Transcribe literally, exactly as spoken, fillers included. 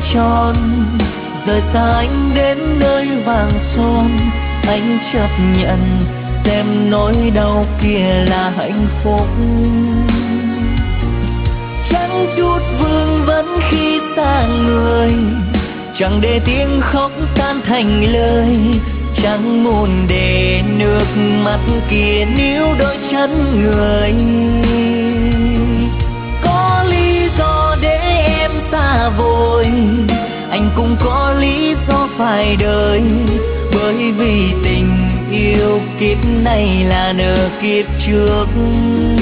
tròn, rời xa anh đến nơi vàng son. Anh chấp nhận xem nỗi đau kia là hạnh phúc. Chẳng chút vương vấn khi xa người, chẳng để tiếng khóc tan thành lời, chẳng muốn để nước mắt kia níu đôi chân người. Có lý do để em xa vội, anh cũng có lý do phải đợi, bởi vì tình yêu kiếp này là nợ kiếp trước.